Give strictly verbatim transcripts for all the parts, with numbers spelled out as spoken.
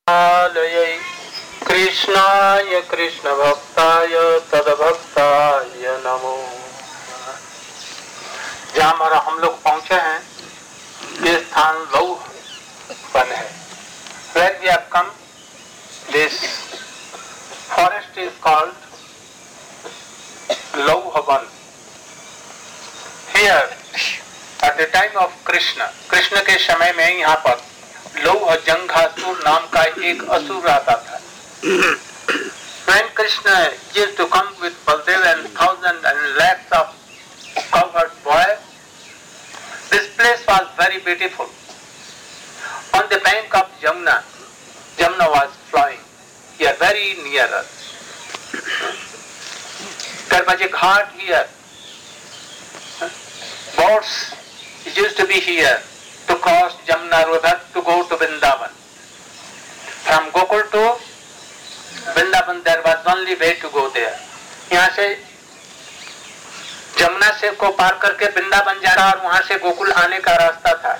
आलयै कृष्णाय कृष्ण भक्ताय तदभक्ताय नमो। जहाँ हमारा हम लोग पहुंचे हैं ये स्थान लौह वन है। Where we have come, this forest is called Lauhavan. Here, at the time of Krishna, Krishna के समय में यहाँ पर लौह जंघासुर नाम का एक असुर आता था। When Krishna used to come with Baldev and thousands and lakhs of cowherd boys, this place was very beautiful. On the bank of Jamuna, Jamuna was flowing here, very near us. There was a ghat here. Boats used to be here to cross Jamuna river to go to Vrindavan. From Gokul to Vrindavan there was only way to go there. यहाँ से जमुना से को पार करके वृंदावन जाना और वहां से गोकुल आने का रास्ता था।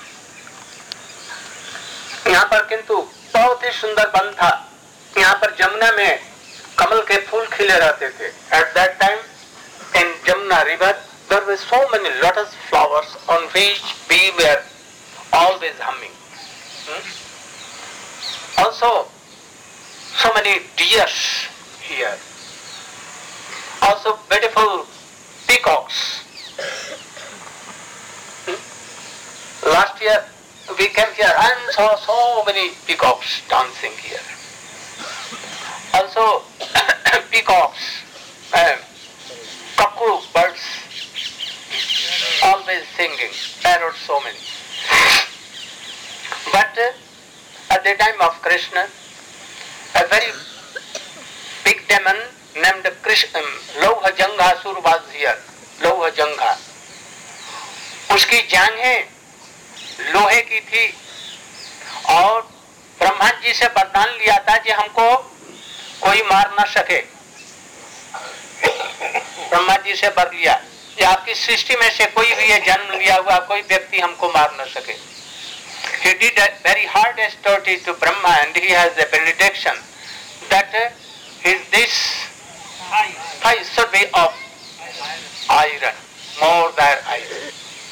यहाँ पर किंतु बहुत ही सुंदर वन था। यहाँ पर जमुना में कमल के फूल खिले रहते थे। At that time in Jamuna river there were so many lotus flowers on which we were always humming. Hmm? Also so many deers here. Also beautiful peacocks. Hmm? Last year we came here and saw so many peacocks dancing here. Also peacocks, uh, cuckoo birds always singing, parrots so many. But uh, at the time of Krishna, a very big demon named Krishna, Lauha Janghasur was here. Lauha Jangha. उसकी जांघें लोहे की थी और ब्रह्मा जी से वरदान लिया था कि हमको कोई मार न सके। ब्रह्मा जी से वर लिया कि आपकी सृष्टि में से कोई भी ये जन्म लिया हुआ कोई व्यक्ति हमको मार न सके। He did a very hard austerity to Brahma and he has a benediction that his this thigh should be of iron, more than iron.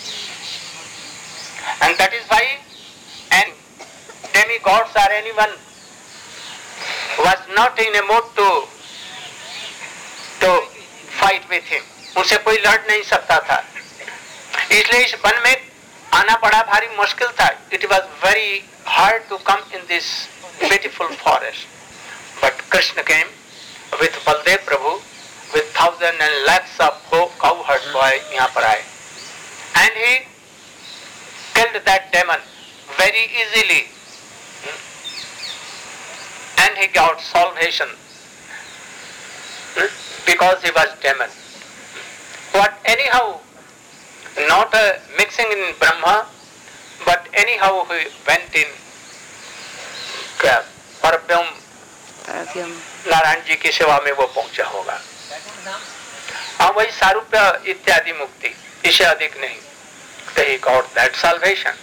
And that is why and demigods or anyone was not in a mood to to fight with him. उनसे कोई लड़ नहीं सकता था। इसलिए इस one में आना बड़ा भारी मुश्किल था। It was very hard to come in this beautiful forest. But Krishna came with Baldev Prabhu with thousands and lakhs of cowherd boys यहाँ पर आए. And he killed that demon very easily. And he got salvation because he was demon. But anyhow, not uh, mixing in Brahma, but anyhow he went in Parabrahma Narayan ji की सेवा में वो पहुंचा होगा। हाँ वही सारूप्य इत्यादि मुक्ति, इससे अधिक नहीं। So he got that salvation.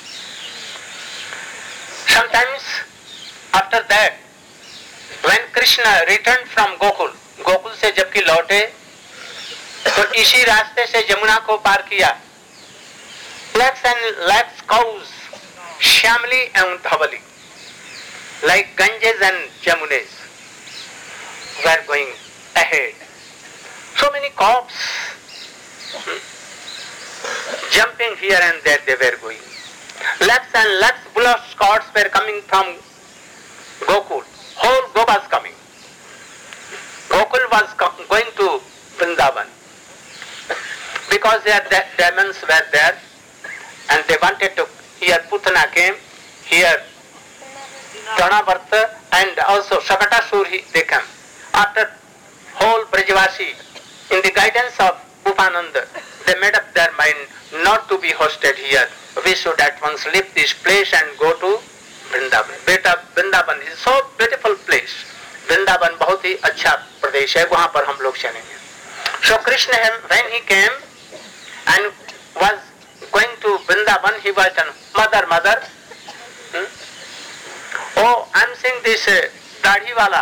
Sometimes after that, when Krishna returned from Gokul, Gokul से जबकि लौटे तो इसी रास्ते से जमुना को पार किया। Lakhs and lakhs cows, Shyamali and Dhavali, like Ganges and Jamunas, were going ahead. So many cows hmm, jumping here and there they were going. Lakhs and lakhs bullock carts were coming from Gokul. Whole go was coming. Gokul was co- going to Vrindavan because their de- demons were there and they wanted to. Here Putana came, here Tranavarta and also Shakatasur they came. After whole Brajavasi, in the guidance of Upananda, they made up their mind not to be hosted here. We should at once leave this place and go to Vrindavan. Beta Vrindavan is so beautiful place. Vrindavan बहुत ही अच्छा प्रदेश है, वहाँ पर हम लोग चलेंगे. So Krishna, when he came and was going to Vrindavan, he was a mother, mother. Hmm? Oh, and this uh, दाढ़ी वाला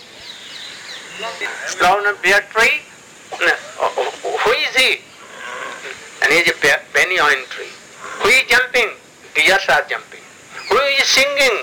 brown beard tree, who is he? And he is a banyan tree. Who is jumping? Deers are jumping. Who is singing?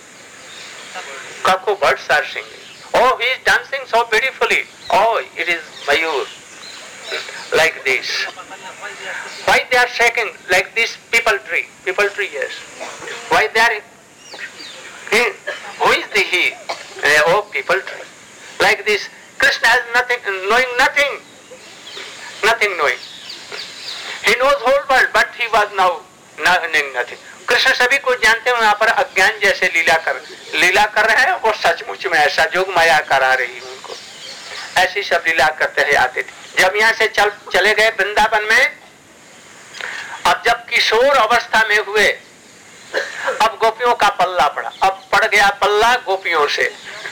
Kaku birds are singing. Oh, he is dancing so beautifully. Oh, it is Mayur. Like this. Why they are shaking like this people tree? People tree, yes. Why they are? He, who is the he? Oh, people tree. Like this. Krishna has nothing, knowing nothing. Nothing knowing. He knows whole world, but he was now knowing nothing. Krishna सभी को जानते हैं, वहां पर अज्ञान जैसे लीला कर लीला कर रहे हैं, वो सचमुच में ऐसा जोग माया करा रही उनको, ऐसी सब लीला करते हुए आते थे। जब यहाँ से चल चले गए वृंदावन में, अब जब किशोर अवस्था में हुए, अब गोपियों का पल्ला पड़ा, अब पड़ गया पल्ला गोपियों से।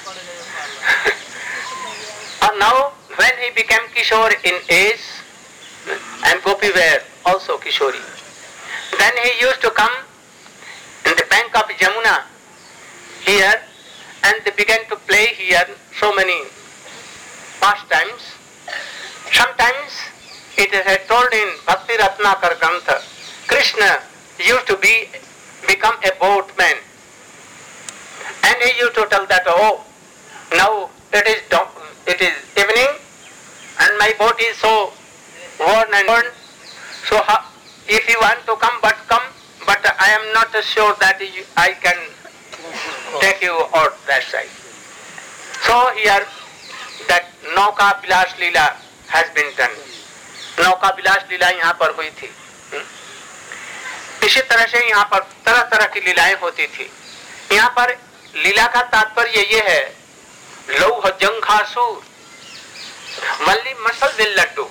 अब now when he became Kishore in age, and Gopi were also Kishori, then he used to come in the bank of Jamuna here, and they began to play here so many pastimes. Sometimes it is told in Bhakti Ratnakar Grantha, Krishna used to be become a boatman, and he used to tell that, oh, now it is it is evening, and my boat is so worn and worn, so how, if you want to come, but come, but I am not sure that you, I can take you out that side. So here that Nauka Bilas Leela has been done. Nauka Bilas Leela यहाँ पर हुई थी। इसी तरह से यहाँ पर तरह तरह की लीलाएं होती थी। यहाँ पर लीला का तात्पर्य ये है, लौह जंघासुर मल्ली मसल विल लड्डू।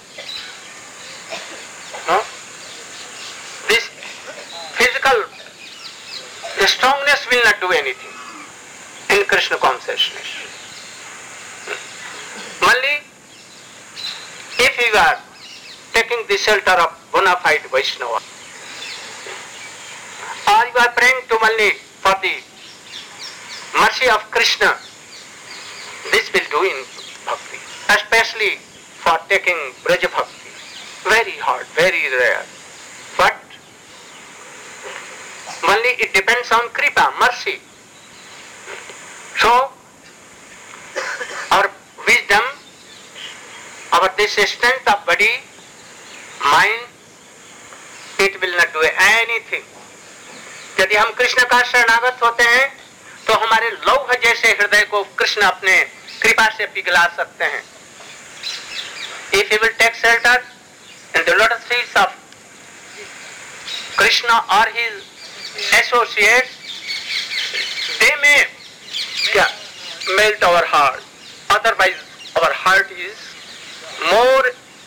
This physical strongness will not do anything in Krishna consciousness. Only if you are taking the shelter of bona fide Vaishnava, or you are praying to Malli for the mercy of Krishna, this will do in bhakti, especially for taking Braja Bhakti. Very hard, very rare. But only it depends on Kripa, mercy. So, our wisdom, our this strength of body, mind, it will not do anything. यदि हम कृष्ण का शरणागत होते हैं, तो हमारे लौह जैसे हृदय को कृष्ण अपने कृपा से पिघला सकते हैं। If he will take shelter in the lotus feet of Krishna or his associates, they may yeah, melt our heart. Otherwise, our heart is more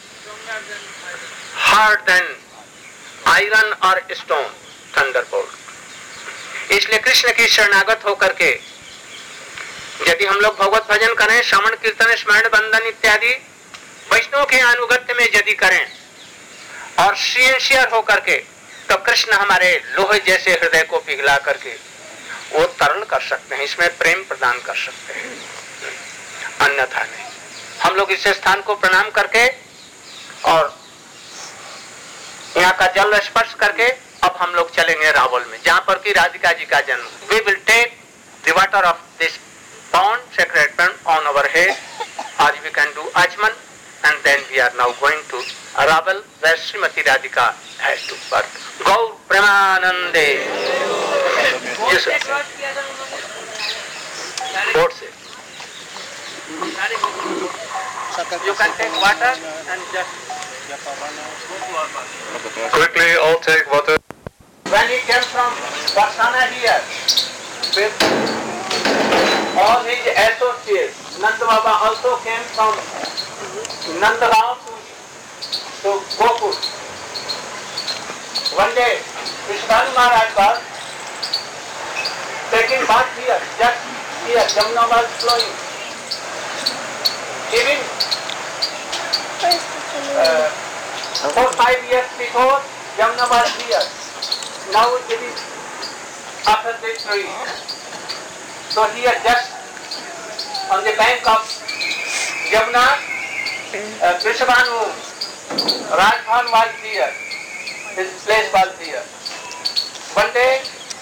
hard than iron or stone, thunderbolt. इसलिए कृष्ण की शरणागत होकर के यदि हम लोग भगवत भजन करें, श्रवण कीर्तन स्मरण बंदन इत्यादि वैष्णव के अनुगत्य में यदि करें और सिंसियर होकर के, तो कृष्ण हमारे लोहे जैसे हृदय को पिघला करके वो तरल कर सकते हैं, इसमें प्रेम प्रदान कर सकते हैं, अन्यथा नहीं। हम लोग इस स्थान को प्रणाम करके और यहाँ का जल स्पर्श करके अब हम लोग चलेंगे रावल में, जहाँ पर की राधिका जी का जन्म। We will take the water of this pond, sacred pond on our head, or we can do Ajman, and then we are now going to Raval, where Srimati Radhika has to birth. Gaur Premanande. Yes, sir. Board se. You can take water and just quickly. I'll take water. When he came from Varsana here, with all his associates, Nanda Baba also came from Nandagaon to, to Gokul. One day, Vishnu Maharaj was taking bath here, just here, Jamuna was flowing. Even uh, four, five years before, Jamuna was here. Now it is after this tree. So here just on the bank of Yamuna, uh, Vrishabhanu, Rajbhan was here, his place was here. One day,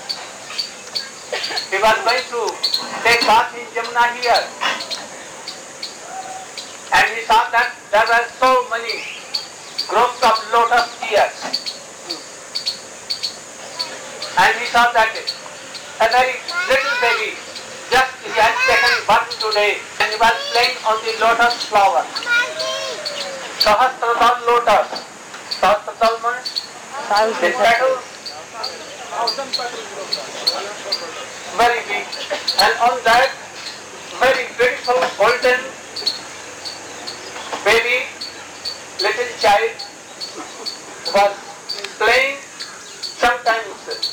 he was going to take bath in Yamuna here, and he saw that there were so many groups of lotus here, and he saw that a very little baby, just he had taken birth today, and he was playing on the lotus flower. Sahasradal lotus. Sahasradal means the petal, very big, and on that very beautiful golden baby, little child was playing. Sometimes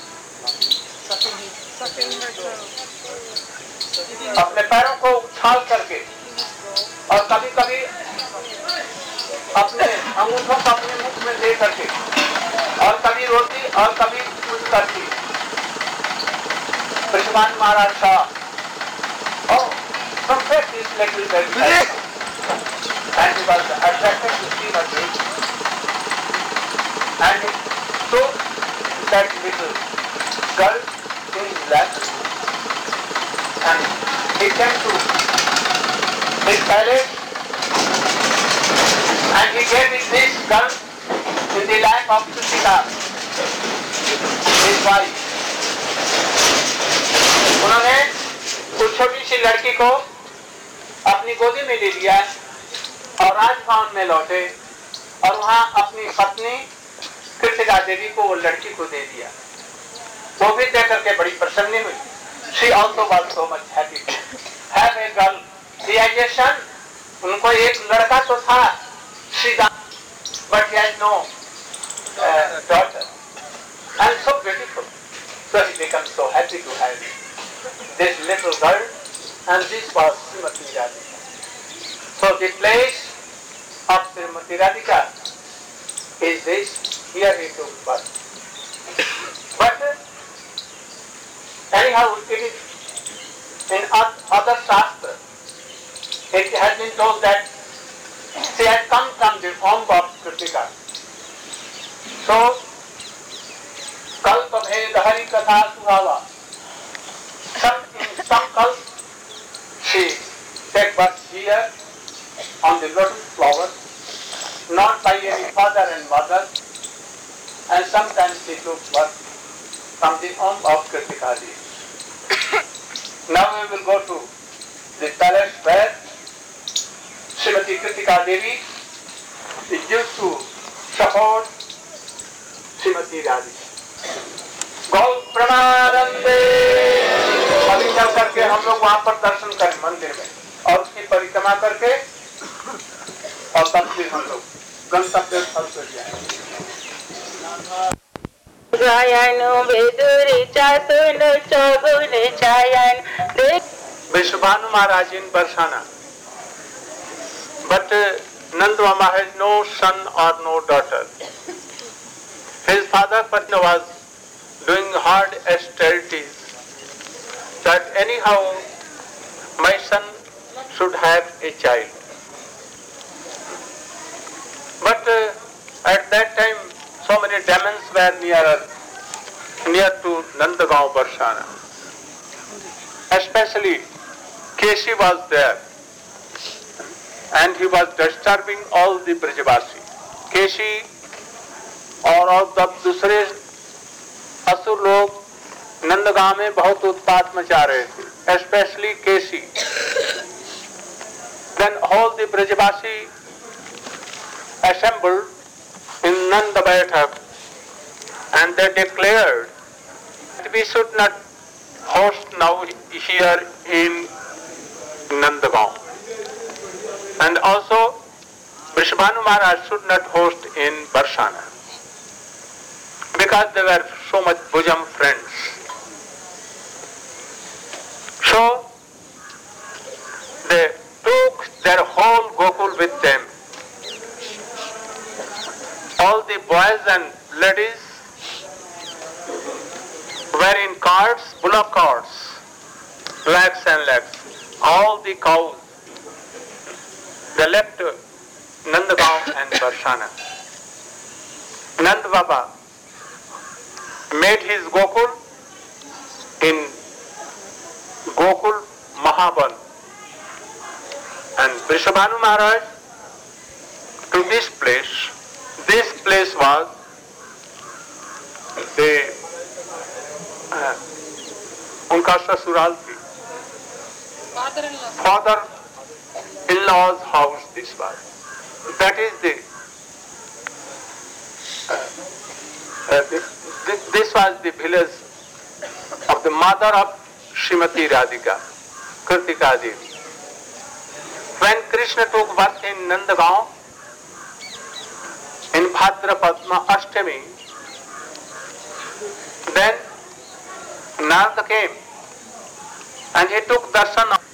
अपने पैरों को उछाल करके और कभी कभी अपने अंगूठों को अपने मुख में दे करके और कभी रोती और कभी कुछ करती. Vrishabhanu Maharaj saw, oh, from where this little baby, and he was attracted to see her baby, and he took that little girl in his lap, and he came to his palace, and he gave this girl in the lap of Kritika, his wife. उन्होंने उस छोटी सी लड़की को अपनी गोदी में ले लिया और राजभवन में लौटे और वहां अपनी पत्नी कृतिका देवी को वो लड़की को दे दिया. वो भी देख करके बड़ी प्रसन्न हुई. She also was so much happy to have a girl. Realization, उनको एक लड़का तो था, Sridham, but he had no uh, daughter, and so beautiful. So he becomes so happy to have this little girl, and this was Srimati Radhika. So the place of Srimati Radhika is this. Here he took birth. But anyhow, it is in other shastra, it has been told that she had come from the womb of Kritika. So, kalpa bhed hari katha suhava. Some, in some kalp, she take birth here on the lotus flower, not by any father and mother, and sometimes she took birth from the womb of Kritika Devi. Now we will go to the palace where Srimati Kritika Devi is used to support Srimati Radhika. गौ प्रमानंदे. अभी चल करके हम लोग वहां पर दर्शन करें मंदिर में और उसकी परिक्रमा करके और तब फिर हम लोग गंतव्य स्थल पर जाएंगे. Vrishabhanu Maharaj in Barsana, but uh, Nanda Mama has no son or no daughter. His father Patna was doing hard austerities that anyhow my son should have a child. But uh, at that time so many demons were near, near to Nandagaon Barsana. Especially Keshi was there and he was disturbing all the Brajavasi. Keshi और और तब दूसरे असुर लोग नंदगांव में बहुत उत्पात मचा रहे थे, especially Keshi. Then all the Brajavasi assembled in Nanda Baitak and they declared that we should not host now here in Nandagaon. And also Vrishabhanu Maharaj should not host in Barsana because they were so much bosom friends. So they took their whole Gokul with them. All the boys and ladies were in carts, bullock carts, lakhs and lakhs. all the cows, they left Nandagaon and Barsana. Nand Baba made his Gokul in Gokul Mahaban, and Vrishabhanu Maharaj to this place. This place was the uh, उनका ससुराल थी. Father-in-law's house this was. That is the, uh, uh, this, this was the village of the mother of Srimati Radhika, Kritika Devi. When Krishna took birth in Nandagaon, in Bhadrapadma Ashtami, then Narada came and he took darshan of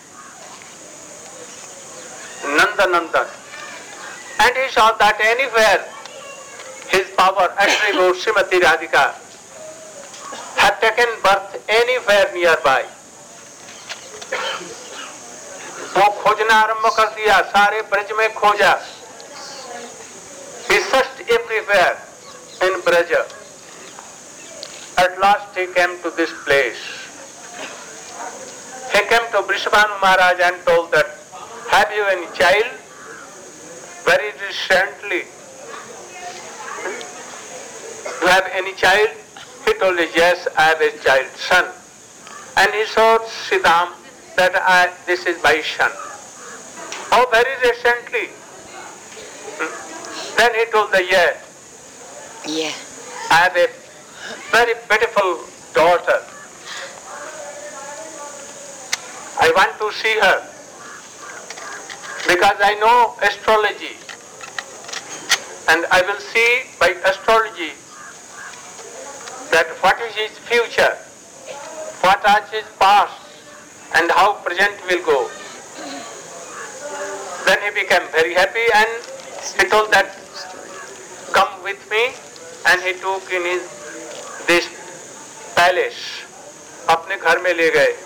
Nanda Nandan, and he saw that anywhere his power attribute Srimati Radhika had taken birth anywhere nearby. वो खोजना आरंभ कर दिया, सारे ब्रज में खोजा. He searched everywhere in Braja. At last he came to this place. He came to Vrishabhanu Maharaj and told that, have you any child? Very recently. Do you have any child? He told us, yes, I have a child, son. And he showed Siddham that I, this is my son. Oh, very recently. Then he told the, yeah, yeah, I have a very beautiful daughter. I want to see her because I know astrology, and I will see by astrology that what is his future, what is his past, and how present will go. Then he became very happy and he told that, come with me, and he took in his this palace, अपने घर में ले गए.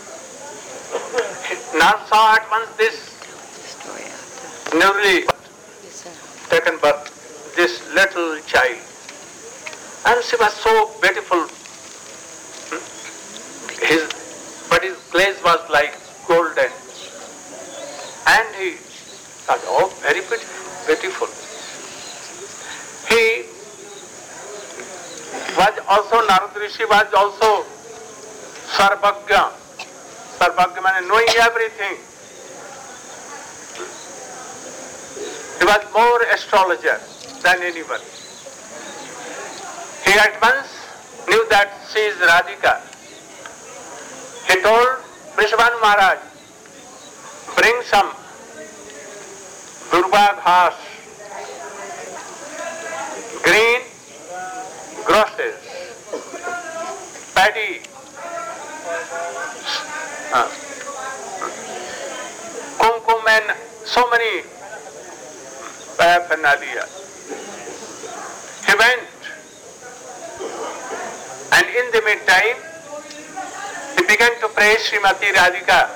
Narada saw at once this newly taken birth, this little child, and she was so beautiful. His, but his glaze was like golden, and he thought, oh, very beautiful. He was also, Narada Rishi was also Sarvagya. Sarvagya means knowing everything. He was more astrologer than anyone. He at once knew that she is Radhika. He told Vrishabhanu Maharaj, bring some durba ghas, green grasses, paddy, uh, kumkum and so many paraphernalia. He went, and in the meantime, he began to praise Srimati Radhika.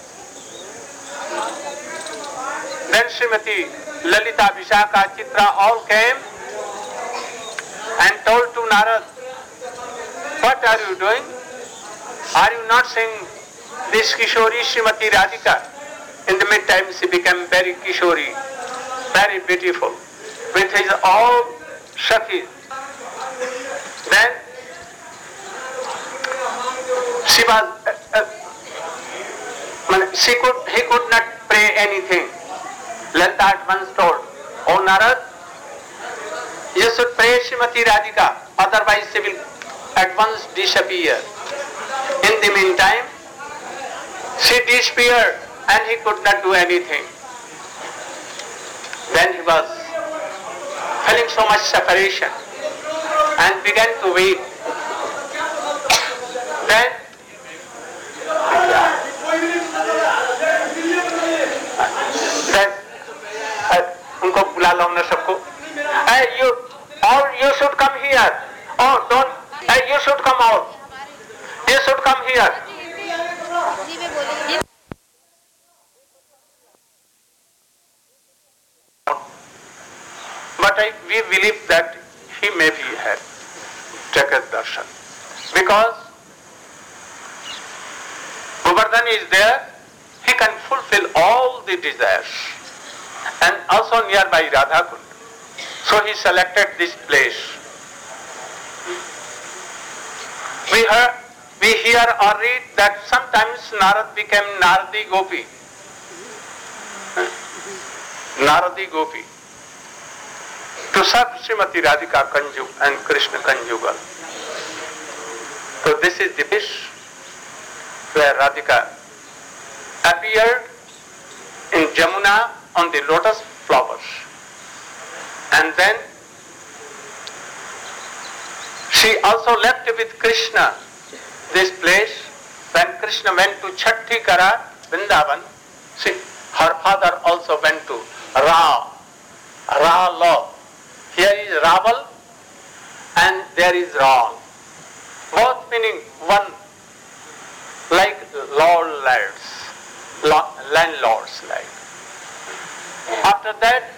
Then Srimati Lalita, Vishaka, Chitra all came and told to Narad, what are you doing? Are you not seeing this Kishori Srimati Radhika? In the meantime she became very Kishori, very beautiful, with his all Shakis. Then she was, uh, uh, she could, he could not pray anything. Lalita at once told, oh Narad, you should pray Srimati Radhika, otherwise she will at once disappear. In the meantime, she disappeared and he could not do anything. Then he was feeling so much separation and began to weep. Then then उनको बुला लो हमने सबको. Hey, you, or you should come here. Oh, don't. Hey, you should come out. You should come here. we believe that he may be had Jagat Darshan. Because Govardhan is there, he can fulfill all the desires. And also nearby Radhakund. So he selected this place. We heard, we hear or read that sometimes Narad became Naradi Gopi. Naradi Gopi. To serve Srimati Radhika Kanjug and Krishna Kanjugal. So this is the place where Radhika appeared in Jamuna on the lotus flowers. And then she also left with Krishna this place. When Krishna went to Chhattikara, Vrindavan, she, her father also went to Ra, Ra Law. Here is Raval and there is Ral. Both meaning one, like lord lads, landlords like. After that,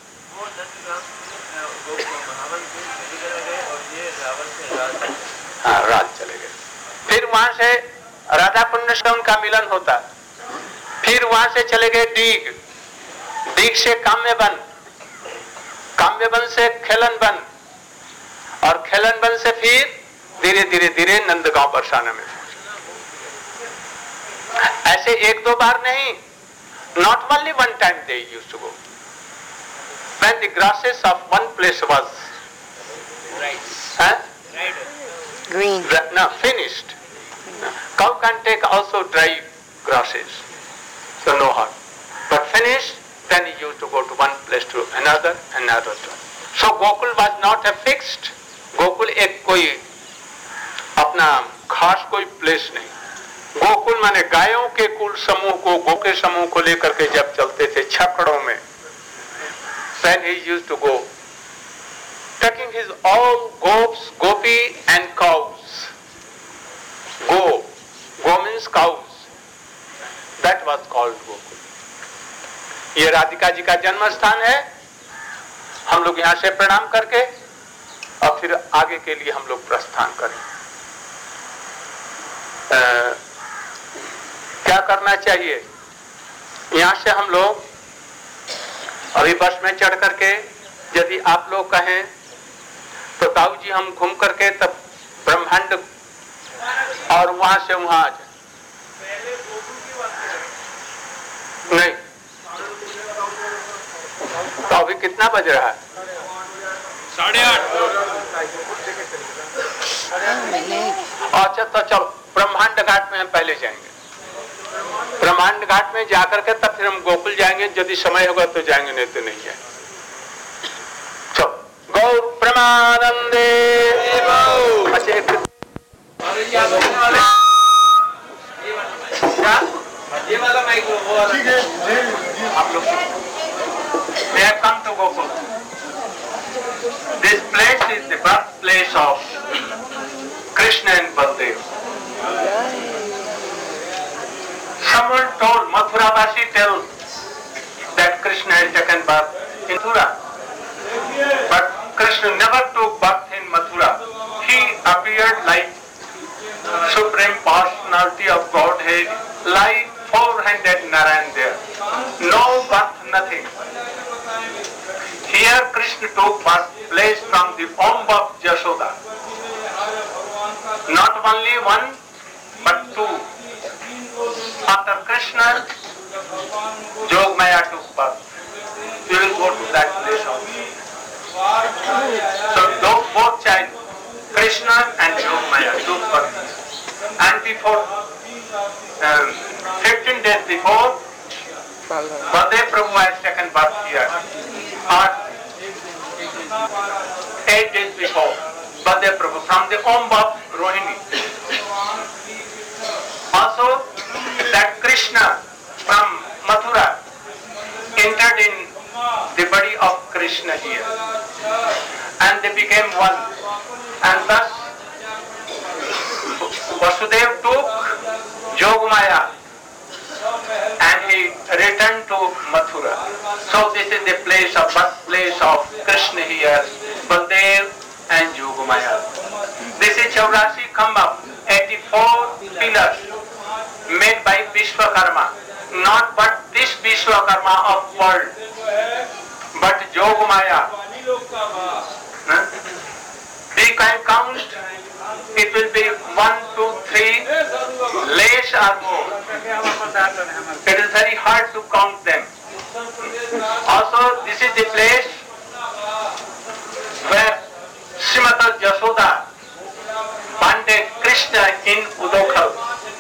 हाँ राज चले गए. फिर वहां से राधा कुंड से उनका मिलन होता. फिर वहां से चले गए डीग, डीग से काम्यवन, काम्यवन से खेलनवन, और खेलनवन से फिर धीरे धीरे धीरे नंदगांव बरसाना में. ऐसे एक दो बार नहीं, not only one time they used to go. When the grasses of one place was right, huh? right, green, no, finished. Cow can take also dry grasses, so no harm. But finished, then he used to go to one place to another, another to. So Gokul was not a fixed. Gokul एक कोई अपना खास कोई place नहीं. गोकुल माने गायों के कुल समूह को, गो के समूह को लेकर के जब चलते थे छकड़ों में, then he used to go, taking his all gops, gopi and cows. Go, go means cows. That was called Gokul. ये राधिका जी का जन्म स्थान है. हम लोग यहाँ से प्रणाम करके और फिर आगे के लिए हम लोग प्रस्थान करें. आ, क्या करना चाहिए? यहाँ से हम लोग अभी बस में चढ़ करके यदि आप लोग कहें तो ताऊ जी हम घूम करके तब ब्रह्मांड और वहां से वहां आ जाए. नहीं तो अभी कितना बज रहा है? साढ़े आठ. अच्छा तो चलो ब्रह्मांड घाट में हम पहले जाएंगे. ब्रह्मांड घाट में जाकर के तब फिर हम गोकुल जाएंगे. यदि समय होगा तो जाएंगे, नहीं तो नहीं जाएंगे. चलो गौर प्रेमानंदे. अच्छा एक ये वाला माइक वो वाला ठीक है. आप लोग they have come to Gokul. This place is the birthplace of Krishna and Baldev. Someone told, Mathuravashi tells that Krishna had taken birth in Mathura. But Krishna never took birth in Mathura. He appeared like Supreme Personality of Godhead, like four-handed Narayan there. No birth, nothing. Here Krishna took birth place from the womb of Jashoda. Not only one, but two. After Krishna, Jogmaya took birth. We will go to that place also. So those both child, Krishna and Jogmaya took birth. And before, um, fifteen days before, Baldev Prabhu has taken birth here. Or eight days before, Baldev Prabhu from the womb of Rohini. Also, that Krishna from Mathura entered in the body of Krishna here. And they became one. And thus, Vasudev took Jogmaya and he returned to Mathura. So this is the place of birthplace of Krishna Krishna here, Baldev and Yogamaya. This is Chaurasi Khamba, eighty-four pillars made by Vishwakarma. Not but this Vishwakarma of world, but Yogamaya. Huh? We can count, it will be one, two, three, less or more. It is very hard to count them. Also, this is the place where Srimati Yashoda bonded Krishna in Udokhal.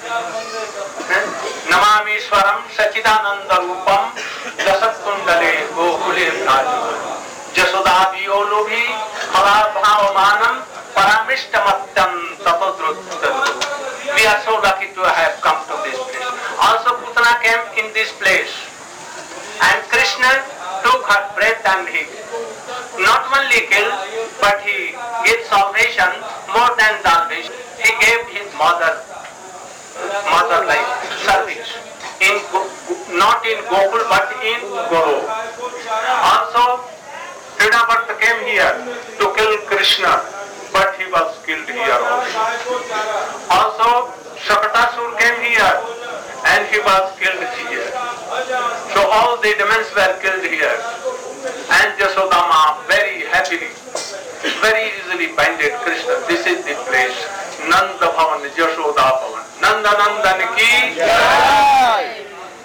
Namami Swaram Sachidananda Rupam Dasat Kundale Gokule Raju Yashoda Violovi Khala Bhavamanam Paramishtamattam Tapodruttaru. We are so lucky to have come to this place. Also Putana came in this place. And Krishna took her breath and he not only killed, but he gave salvation more than salvation. He gave his mother, mother like service. In not in Gokul but in Guru. Also, Tridabharta came here to kill Krishna, but he was killed here also. Also, Shakatasur came here and he was killed here. So all the demons were killed here. And Yasodama very happily, very easily binded Krishna. This is the place. Nanda Bhavan, Yashoda Bhavan. Nanda Nandan ki jai.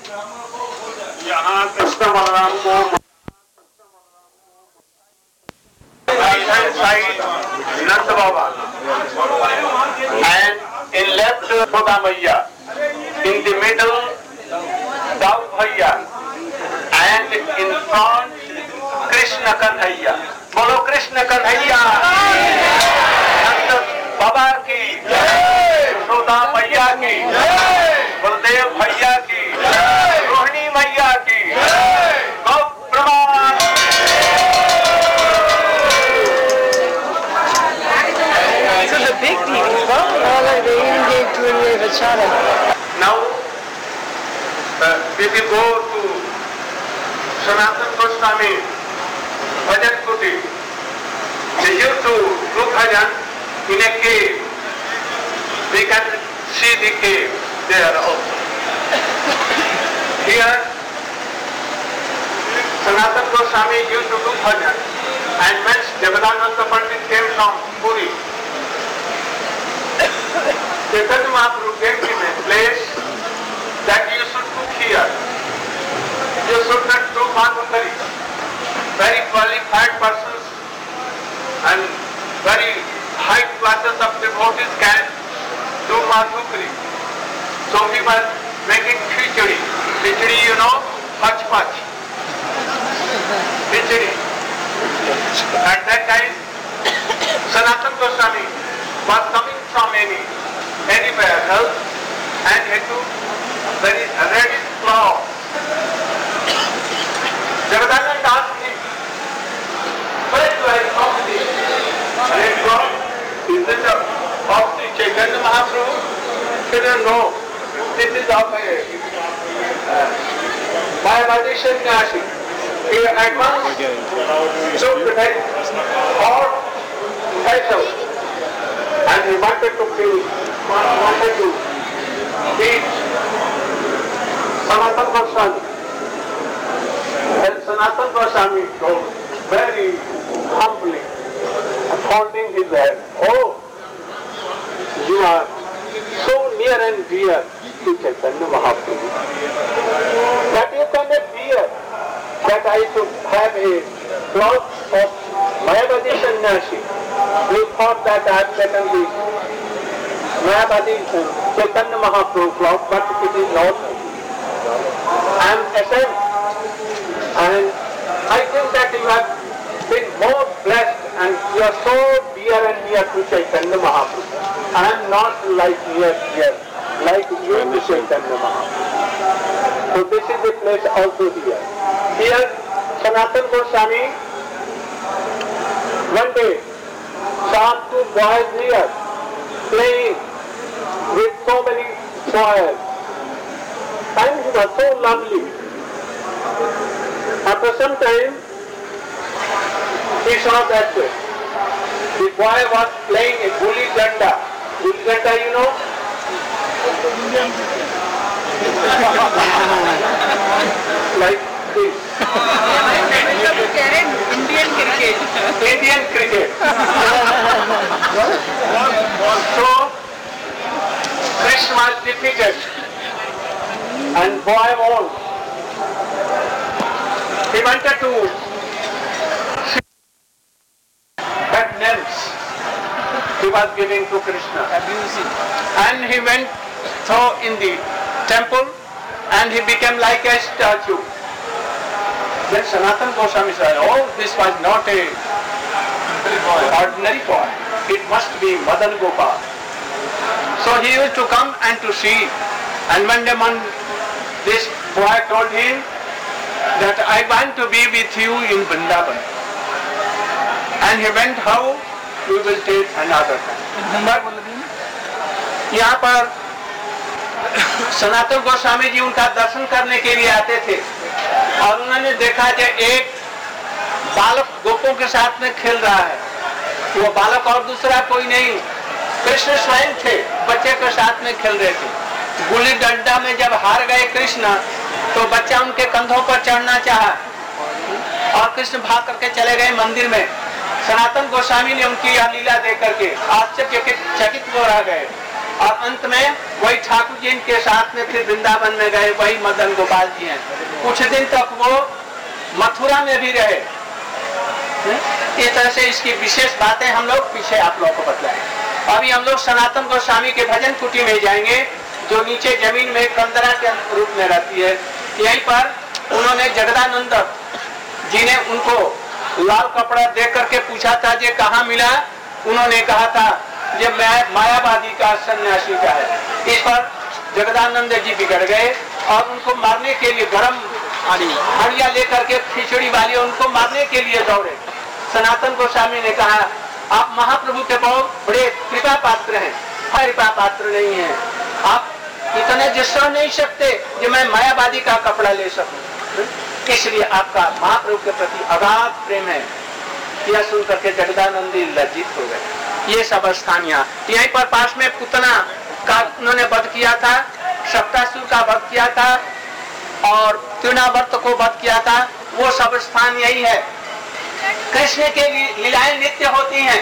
Yahan Krishna Balaram ko right hand side Nanda Baba. And in left Yashoda Maiya. In the middle Dav Bhaiya. And in front Krishna Kanhaiya. Bolo Krishna Kanhaiya. Nanda Baba ki Yashoda Maiya ki Baldev Bhaiya ki Rohini Maiya ki Gau Brahman. So the big people, well, like they engage with each other. Now uh, we will go to Sanatana Goswami Bhajan Kuti. They used to do bhajan in a cave. We can see the cave there also. Here Sanatana Goswami used to do bhajan, and when Jagadananda Pandit came from Puri, Chaitanya Mahaprabhu gave him a place that you should cook here. You should not do Madhukari. Very qualified persons and very high classes of devotees can do Madhukari. So he was making khichdi. Khichdi, you know, pach pach. Khichdi. At that time, Sanatana Goswami was coming from any anywhere else and had to very ready cloth. Jagadananda asked him, where do I come this red cloth? Is it of the Chaitanya Mahaprabhu? He didn't know. This is of a uh, Mayavadi Sannyasi. He at once took the red hot vessel and he wanted to kill, wanted to eat Sanatana Goswami. And Sanatana Goswami told very humbly, holding his head, oh, you are so near and dear to Chaitanya Mahaprabhu that you cannot bear that I should have a cloth of Mayavadi Sannyasi. We thought that I had taken the Mayavadi Chaitanya Mahaprabhu cloth, but it is not. I am ashamed, and I think that you have been more blessed and you are so dear and near to Chaitanya Mahaprabhu. I am not like near dear, like you to Chaitanya Mahaprabhu. So this is the place also here. Here, Sanatana Goswami, one day, saw two boys here playing with so many toys. And he was so lovely. After some time, He saw that way. The boy was playing a gulli danda. Gulli danda, you know? Like this. Indian cricket. Indian cricket. So, Krishna was defeated and boy won. He wanted to see that names he was giving to Krishna. Abusing. And he went so in the temple and he became like a statue. Then Sanatana Goswami said, oh, this was not a ordinary boy. It must be Madan Gopal. So he used to come and to see. And one day one, this boy told him that I want to be with you in Vrindavan. And he went, how? We will take another time. यहाँ पर सनातन गोस्वामी जी उनका दर्शन करने के लिए आते थे और उन्होंने देखा कि एक बालक गोपों के साथ में खेल रहा है। वो बालक और दूसरा कोई नहीं, कृष्ण स्वयं थे, बच्चे के साथ में खेल रहे थे। गुल्ली डंडा में जब हार गए कृष्ण तो बच्चा उनके कंधों पर चढ़ना चाहा और कृष्ण भाग करके चले गए मंदिर में। सनातन गोस्वामी ने उनकी यह लीला देख करके आश्चर्यचकित हो रह गए और अंत में वही ठाकुर जी के साथ में फिर वृंदावन में गए, वही मदन गोपाल जी हैं। कुछ दिन तक वो मथुरा में भी रहे। इस तरह से इसकी विशेष बातें हम लोग पीछे आप लोगों को बतलाएं। अभी हम लोग सनातन गोस्वामी के भजन कुटी में जाएंगे जो नीचे जमीन में कंदरा के रूप में रहती है। यहीं पर उन्होंने जगदानंद जी ने उनको लाल कपड़ा देख करके पूछा था ये कहाँ मिला। उन्होंने कहा था ये मायावादी का सन्यासी का है। इस पर जगदानंद जी बिगड़ गए और उनको मारने के लिए गरम हड़िया लेकर के खिचड़ी वाली उनको मारने के लिए दौड़े। सनातन गोस्वामी ने कहा आप महाप्रभु के बहुत बड़े कृपा पात्र हैं। कृपा पात्र नहीं है, आप इतने जिस्सा नहीं सकते कि मैं मायावादी का कपड़ा ले सकूं, इसलिए आपका महाप्रभु के प्रति अगाध प्रेम है। यह सुन करके जगदानंदी लज्जित हो गए। ये सब स्थान यहाँ यहीं पर पास में पुतना का उन्होंने वध किया था, सप्तासुर का वध किया था और तृणावर्त को वध किया था। वो सब स्थान यही है। कृष्ण के लीलाएं नित्य होती हैं।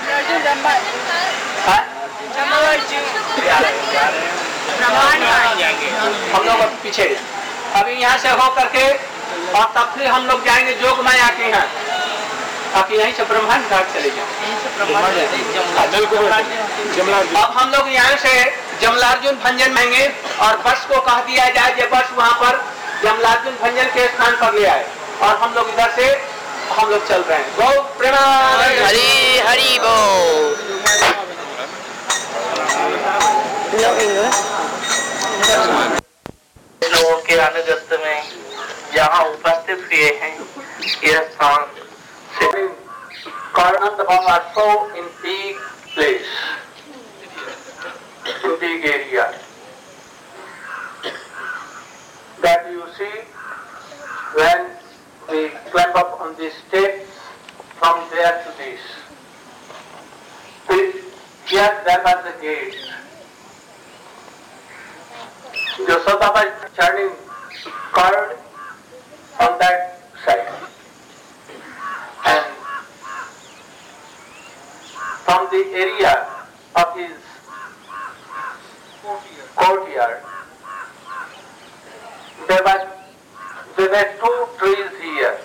हम लोग पीछे अभी यहाँ से हो करके और तब फिर हम लोग जाएंगे जोग माया के यहाँ। आप यहीं से ब्रह्मांड घाट चले जाओ। अब हम लोग यहाँ से जमलार्जुन भंजन मांगे और बस को कह दिया जाए कि बस वहाँ पर जमलार्जुन भंजन के स्थान पर ले आए और हम लोग इधर से हम लोग चल रहे हैं। गौ प्रेमानंद हरि हरि बोल। लोगों के अनुगत्य में जहाँ उपस्थित हुए हैं यह स्थान Karnataka are so in big place, in big area, that you see when we climb up on the steps from there to this. Here there was the gate. Yashoda was turning curd on that side. And from the area of his courtyard, there was there were two trees here.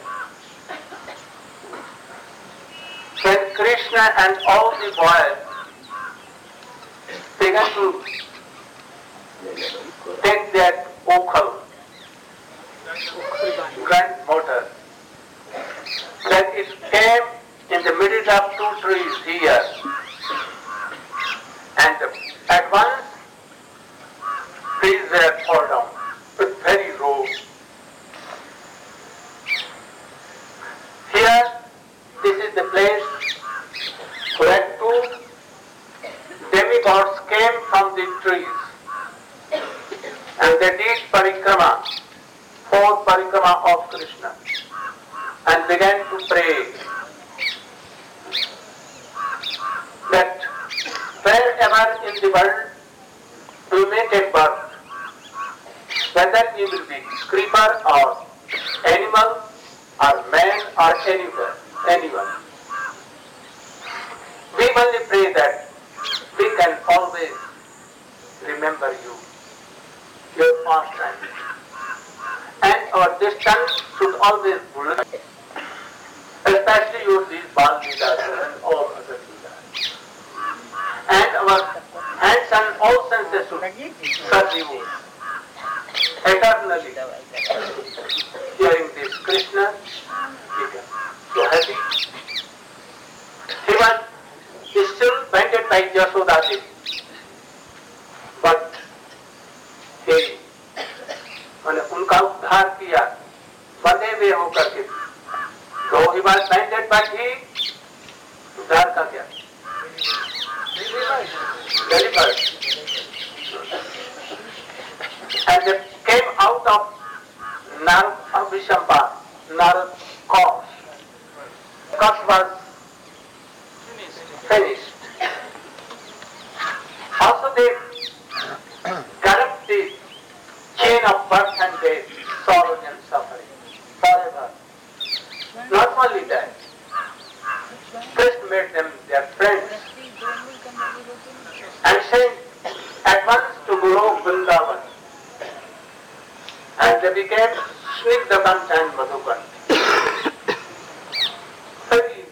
When Krishna and all the boys began to take their okhal, grand motor, then it came in the middle of two trees here, and at once trees were fallen down with very low. Here, this is the place where two demigods came from the trees and they did parikrama, four parikrama of Krishna, and began to pray. wherever in the world you may take birth, whether you will be creeper or animal or man or anywhere, anyone. We only pray that we can always remember you, your past time. And our distance should always glorify, especially your these Bal Leelas and all other Leelas. And our hands and all senses should serve you eternally. Hearing this Krishna, he was so happy. He was still blinded by Yashoda Devi, but he मैंने उनका उद्धार किया बंधे हुए होकर के, तो ही was blinded but he उद्धार का क्या delivered, and they came out of Narad Abhishampa, Narad corpse. Corpse was finished. Also they corrupt the chain of birth and death, sorrow and suffering forever. Not only that, Krishna made them their friends and sent at once to Guru Vrindavan, and they became Snigdhakant and Madhukant. Very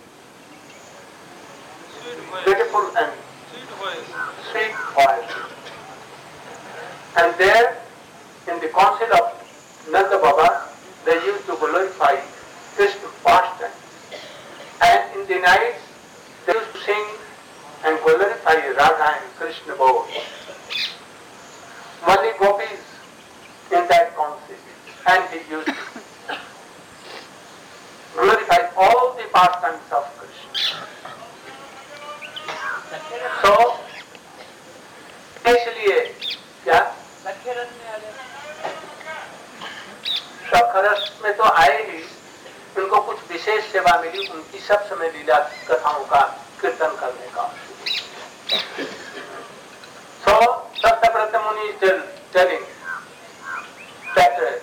beautiful and sweet voice. And there, in the council of Nanda Baba, they used to glorify Krishna pastime. And in the nights, they used to sing and glorify Radha and Krishna both. Only gopis in that council, and he used to glorify all the pastimes of Krishna. So, इसलिए क्या सखरस में तो आए ही, उनको कुछ विशेष सेवा मिली, उनकी सब समय लीला कथाओं का कीर्तन करने का. So Sattavrata Muni is tell, telling that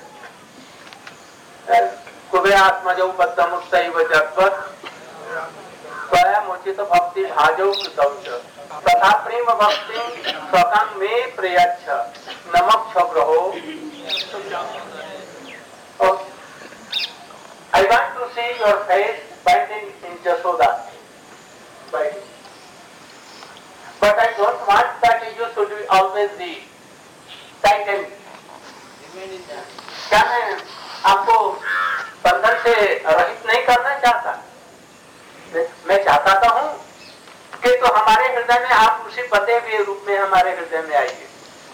कुबेरात्मजौ बद्धमुक्तैव जगत् स्वयमुचित भक्ति भाजौ कृतौ च तथा प्रेम भक्ति स्वकं मे प्रयच्छ नमक्ष ग्रहो. I want to see your face binding in Jashoda, binding. But I don't want that you should be always the tightened. क्या मैं आपको बंधन से रहित नहीं करना चाहता. मैं चाहता तो हूँ कि तो हमारे हृदय में आप उसी बंधे हुए रूप में हमारे हृदय में आइए.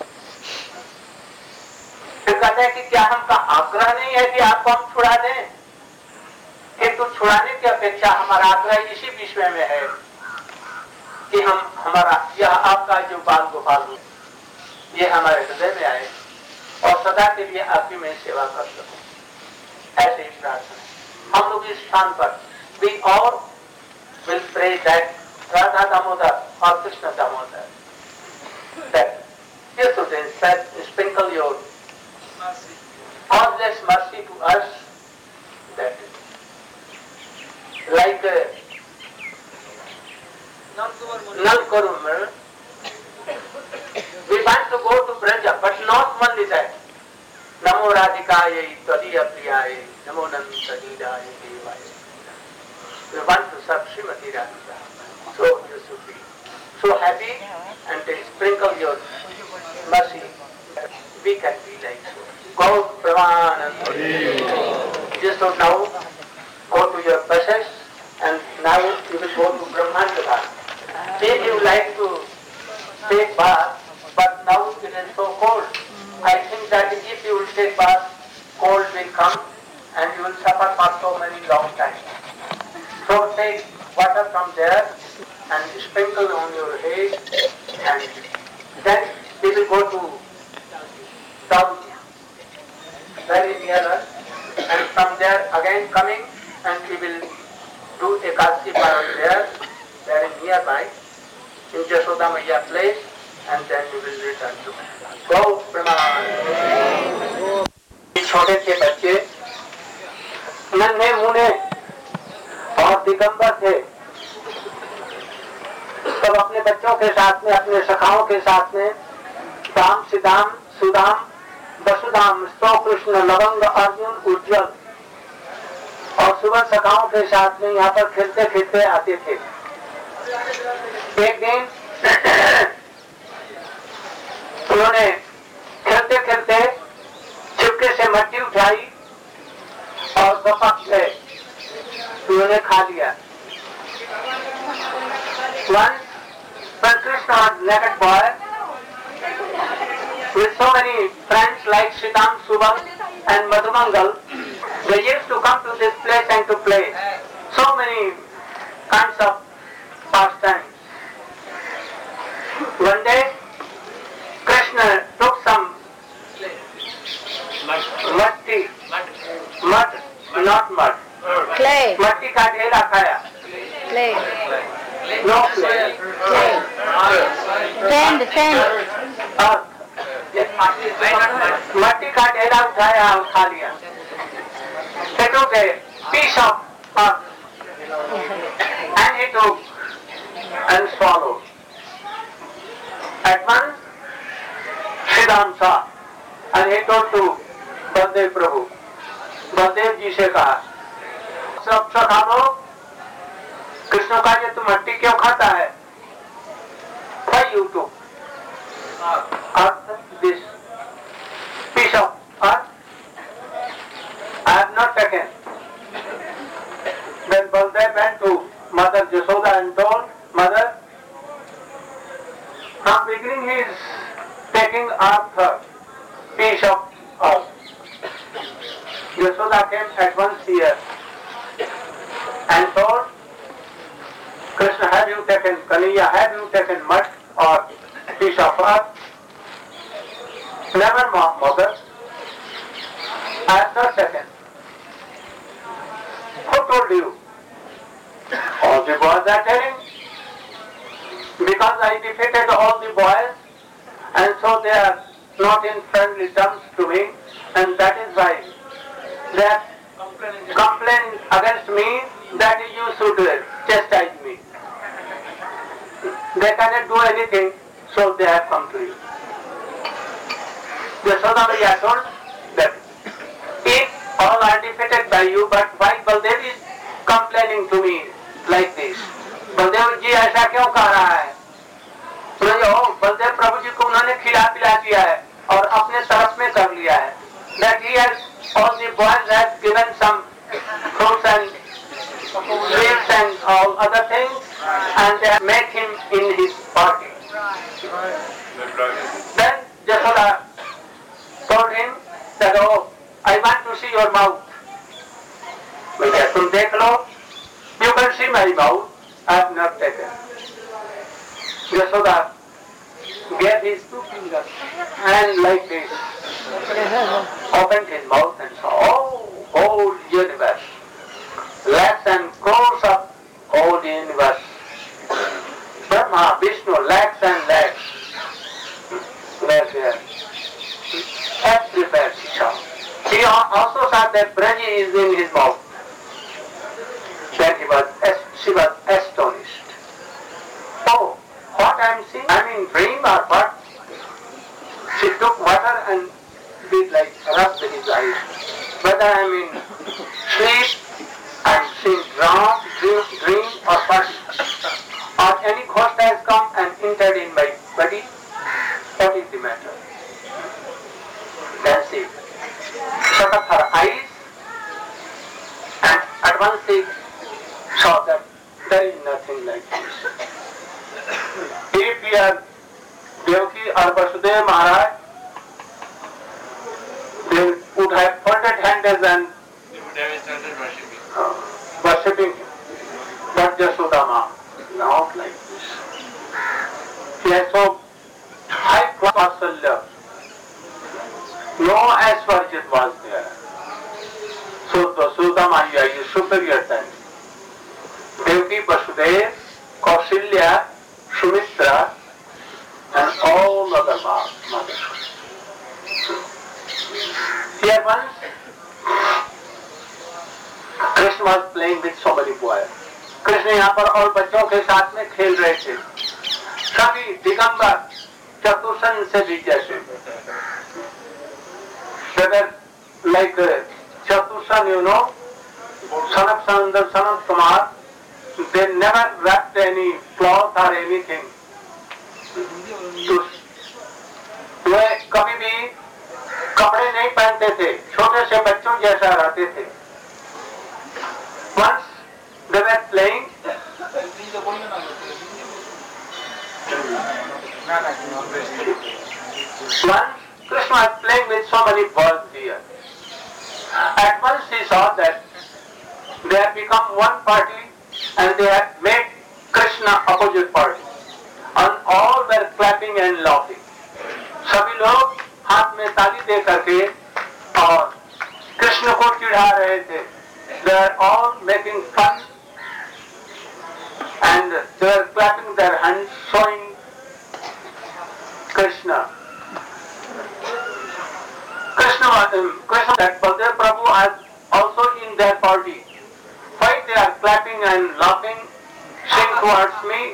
फिर कहते हैं कि क्या हमका आग्रह नहीं है कि आपको हम छुड़ा दें, किंतु छुड़ाने की अपेक्षा हमारा आग्रह इसी विषय में है कि हम हमारा यह आपका जो बाल गोपाल ये हमारे हृदय में आए और सदा के लिए आपकी मैं सेवा कर सकूं. ऐसे ही प्रार्थना हम लोग इस स्थान पर we all will pray that Radha Damodar or Krishna Damodar, that you should sprinkle your causeless mercy to us, that like uh, Nalkarumar, we want to go to Braja, but not only that. Namo Radhikaya Tvadiya Priyaya, Namo Nandadidaya Devaya. We want to serve Srimati Radhika. So you should be so happy and they sprinkle your mercy. We can be like so. Go Pramanand. You should now go to your buses and now you will go to Brahmandala. If you like to take bath, but now it is so cold. I think that if you will take bath, cold will come and you will suffer for so many long time. So take water from there and sprinkle on your head, and then we will go to down very near us, and from there again coming and we will do Ekadasi Paran there, very nearby, in Jashoda Maiya गौ प्रणाम। छोटे थे बच्चे, नन्हे मुन्ने और दिगंबर थे, तब अपने बच्चों के साथ में, अपने सखाओं के साथ में दाम सिदाम सुदाम वसुदाम सौ कृष्ण लवंग अर्जुन उज्जवल और सुबह सखाओं के साथ में यहाँ पर खेलते खेलते आते थे। एक दिन उन्होंने खेलते खेलते चुपके से मट्टी उठाई और बपक गए, उन्होंने खा लिया। Once, when Krishna was naked boy, with so many friends like Sridham, Subal and Madhumangal, they used to come to this place and to play so many kinds of pastimes. One day, Krishna took some muddy, mud, not mud, Clay. मट्टी का ढेला खाया। Clay. No clay. Clay. Sand. Sand. Earth. मट्टी का ढेला उठाया और खा लिया। He took a piece of earth and he took and swallowed. At once, Sridham saw and he told to Baldev Prabhu. Baldev जी से कहा, सब सखा लोग, कृष्ण का ये तू मट्टी क्यों खाता है? Why you took earth, this piece of earth? I have not taken. Then Baldev went to Mother Jasoda and told, Mother, from beginning he is taking earth, piece of earth. Yasoda came at once here and told, Krishna, have you taken, Kanhaiya, have you taken mud or piece of earth? Never, mother. I have not taken. Who told you? All the boys are telling. Because I defeated all the boys and so they are not in friendly terms to me, and that is why they have complained against me that you should chastise me. They cannot do anything, so they have come to you. Yasoda Maiya told that if all are defeated by you, but why Baldev is complaining to me like this? Baldev जी ऐसा क्यों कह रहा है? बलदेव प्रभु जी को उन्होंने खिला पिला दिया है और अपने तरफ में कर लिया है। That he has, all the boys have given some fruits and sweets and all other things, and they have made him in his party. Then Jasoda told him that, oh, I want to see your mouth. तुम देख लो, you can see my mouth. I have not taken. Yasoda gave his two fingers and like this opened his mouth and saw all whole universe, lakhs and crores of whole universe. Brahma, Vishnu, lakhs and lakhs were there. Everywhere he saw. He also saw that Braja is in his mouth. Then he was, she was astonished. Oh, what I am seeing? I am in dream or what? She took water and did like rub his eyes. Whether I am in sleep, I am seeing dream, dream, dream or what? Or any ghost has come and entered in my body? What is the matter? Then she shut up her eyes and at once she saw that there is nothing like this. If we are Devaki or Vasudeva Maharaj, they would have folded hands and They would have started worshipping. uh, worshipping him. But Jasoda Ma, not like this. He has so high class love. No Aishwarya was there. So Jasoda Ma is superior than Devaki, Vasudeva, Kausalya, Sumitra, and all other mothers. Here once, Krishna was playing with so many boys. Krishna यहाँ पर और बच्चों के साथ में खेल रहे थे. सभी दिगंबर चतुर्सन से भी जैसे. Like Chatursan, you know, Sanat Sanandar, Sanat Kumar, they never wrapped any cloth or anything. वे कभी भी कपड़े नहीं पहनते थे, छोटे से बच्चों जैसा रहते थे. Once they were playing. Once Krishna was playing with so many balls here. At once he saw that they had become one party and they had made Krishna opposite party. And all were clapping and laughing. सभी लोग हाथ में ताली दे करके और कृष्ण को चिढ़ा रहे थे. They were all making fun and they were clapping their hands, showing Krishna. Krishna, Krishna that Baldev Prabhu was also in their party. Why they are clapping and laughing, saying towards me?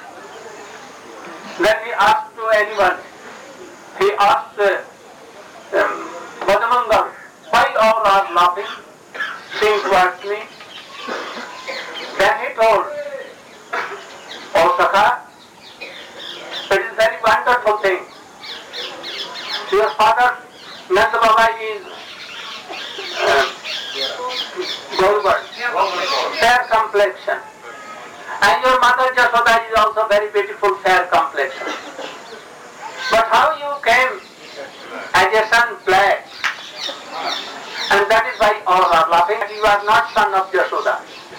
Then he asked to anyone. He asked uh, um, Badamangal, why all are laughing, saying towards me? Then he told, O Sakha, it is very wonderful thing. Your father Nanda Baba is uh, Golbar, fair complexion. And your mother Jasoda is also very beautiful, fair complexion. But how you came as a son black? And that is why all are laughing. You are not son of Jasoda.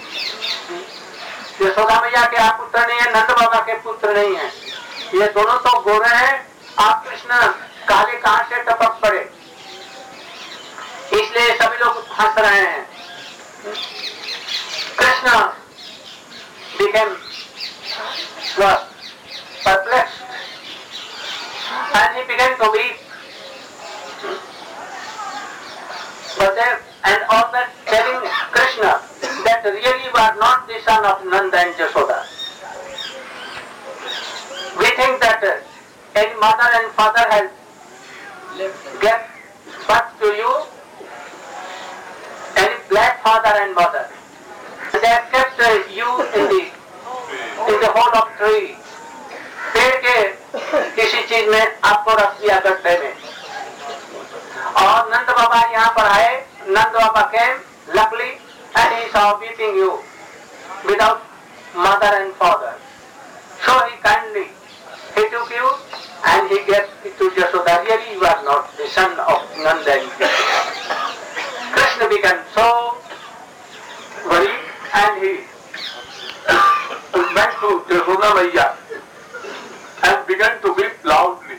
Yashoda मैया के आप पुत्र नहीं है, नंद बाबा के पुत्र नहीं है. ये दोनों तो गोरे हैं, आप कृष्ण काले कहां से टपक पड़े. इसलिए सभी लोग हंस रहे हैं. Krishna became was perplexed and he began to weep. But they, and all that telling Krishna that really you are not the son of Nanda and Jasoda. We think that uh, any mother and father has given birth to you, any black father and mother. They have kept uh, you in the in the hole of tree. पेड़ के किसी चीज में आपको रख दिया गड्ढे में. और नंद बाबा यहाँ पर आए. नंद बाबा came luckily and he saw weeping you without mother and father. So he kindly he took you and he gave it to Jasoda. Really you are not the son of Nanda and Jasoda. Krishna became so worried and he went to Jasoda Maiya and began to weep loudly.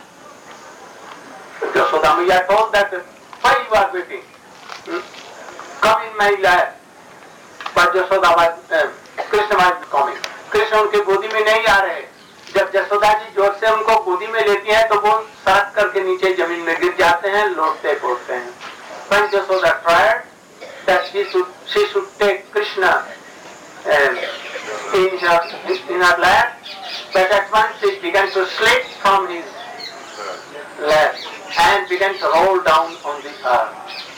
Jasoda Maiya told that, why you are weeping? Hmm? Come in my lap. But Jasoda was, uh, Krishna was coming. Krishna उनके गोदी में नहीं आ रहे. जब जसोदा जी जोर से उनको गोदी में लेती हैं तो वो सड़क करके नीचे जमीन में गिर जाते हैं, लौटते पड़ते हैं. When Jasoda tried that she should, she should take Krishna uh, in her in her lap, but at once she began to slip from his lap and began to roll down on the earth.